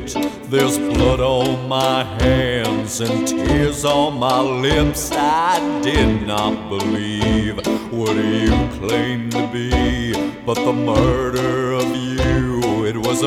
it. There's blood on my hands and tears on my lips. I did not believe what you claimed to be, but the murder of you, it was a